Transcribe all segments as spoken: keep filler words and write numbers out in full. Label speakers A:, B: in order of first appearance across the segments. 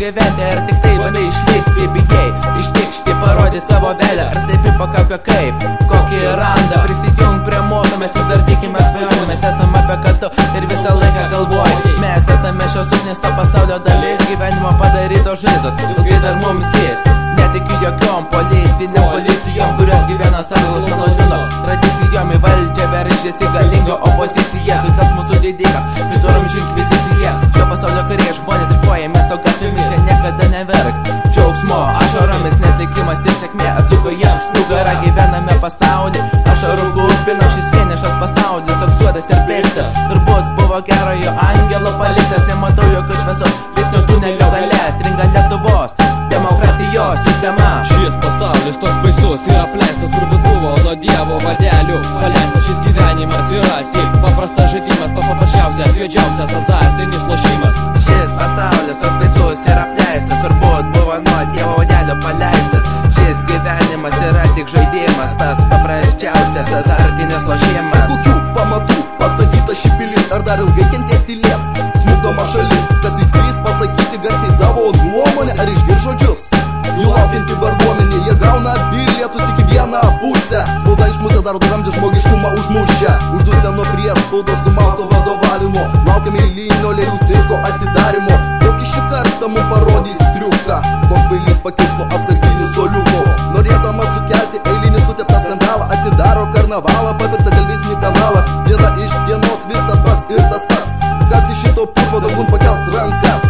A: gyventi, ar tik tai bandai išlikti, bijai ištikšti, parodyti savo vėlę, ar slepi pakauką kaip kokį randą. Prisijung prie mūsų, mes vis dar tikime svajonių, mes esame apie kartu ir visą laiką galvoji. Mes esame šios tūknės to pasaulio dalis, gyvenimo padarytos žaizdos ilgai dar mums gės. Netikiu jokiom politinėm policijom, kurios gyvena sąjungos melodiūno tradicijom. Į valdžią veržėsi galinga opozicija, sukas mūsų didika, viduramžių inkvizicija. Šio pasaulio kariai žmonės drifuoja miesto gatvėmis, jie niekada neverks džiaugsmo ašaromis, nes likimas ir sėkmė atsuko jiems nugarą. Gyvename pasaulį, ašarų kupinam, šis vienišas pasaulis toks suodas ir piktas. Turbūt buvo gerojo angelo paliktas, nematau jokių šviesos liksnio tunelio gale, stringa Lietuvos demokratijos sistema.
B: Šis pasaulis toks baisus ir apleistas, turbūt buvo nuo dievo vadelių paleistas. Šis gyvenimas yra tik paprastas žaidimas, paprasčiausias, juodžiausias azartinis lošimas.
A: Šis pasaulis toks baisus ir apleistas, turbūt buvo nuo dievo vadelių paleistas. Šis gyvenimas yra tik žaidimas, pas paprasčiausias azartinis lošimas.
C: Kokių pamatų pastatyta ši pilis, ar dar ilgai kentės tylės smukdoma šalis? Kas išdrįs pasakyti garsiai savo nuomonę, ar išgirs žodžius? Įlaukianti varguomenė, jie gauna bilietus tik į vieną pusę. Spauda iš musės daro dramdžią žmogiškumą užmušę. Uždusę nuo priespaudos sumauto vadovavimo, laukiame eilinio lėlių cirko atidarimo. Kokį šį kartą mums parodys triuką, koks bailys pakirs nuo atsarginių soliuko. Norėdama sukelti eilinį suteptą skandalą, atidaro karnavalą, pavirtą televizinį kanalą. Diena iš dienos vis tas pats ir tas pats. Kas iš šito purvo dangun pakels rankas?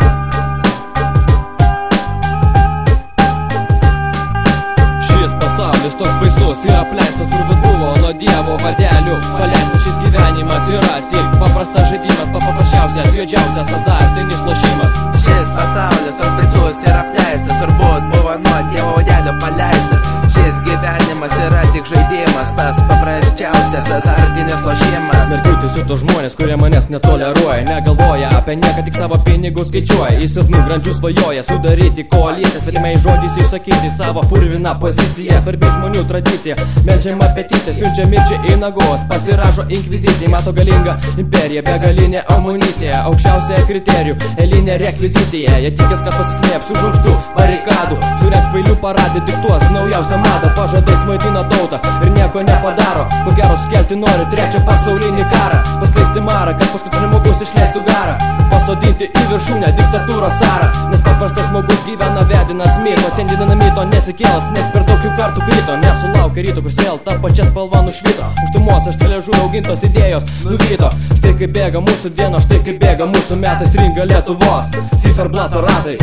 B: Pasaulis toks baisus ir apleistas, turbūt buvo nuo dievo vadelių paleistas. Šis gyvenimas yra tik paprastas žaidimas, paprasčiausias, juodžiausias azartinis lošimas.
A: Šis pasaulis toks baisus ir apleistas, turbūt buvo nuo dievo vadelių paleistas. Šis gyvenimas yra tik žaidimas, pas paprasčiausias azartinis lošimas.
B: Mergiutė siuto žmonės, kurie manęs netoleruoja, negalvoja apie nieką, tik savo pinigus skaičiuoja. Į silpnų grandžių svajoja sudaryti koalicijas, svetimais žodžiais išsakyti savo purviną poziciją. Svarbi žmonių tradicija, melžiama peticija, siunčia mirčią į nagos, pasirašo inkvizicijai. Mato galingą imperiją, begalinė amunicija, aukščiausia kriterijų, eilinė rekvizicija. Jie tikės, kad pasislėps už aukštų barikadų, surengs kvailių paradį, diktuos naujausią madą, pažadais maitina tautą ir nieko nepadaro. Ko gero sukelti nori trečią pasaulinį karą, paskleisti marą, kad paskutinis žmogus išleistų garą, pasodinti į viršūnę diktatūros sarą. Nes paprastas žmogus gyvena vedinas mito, šiandien dinamito nesikėls, nes per daug jų kartų krito. Nesulaukia ryto, kurs vėl tą pačią spalvą nušvito, užtumos aštreležų augintos idėjos nuvyto. Štai kaip bėga mūsų dienos, štai kaip bėga mūsų metai, stringa Lietuvos ciferblato ratai.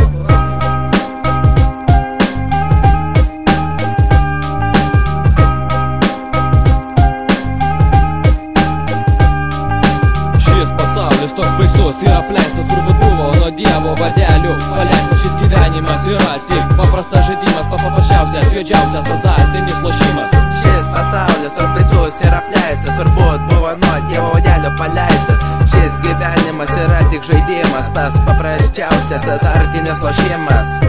B: Pasaulis toks baisus ir apleistas, turbūt buvo nuo dievo vadelių paleistas. Šis gyvenimas yra tik paprastas žaidimas, paprasčiausias, juodžiausias azartinis lošimas.
A: Šis pasaulis toks baisus ir apleistas, turbūt buvo nuo dievo vadelių paleistas. Šis gyvenimas yra tik žaidimas, pas paprasčiausias azartinis lošimas.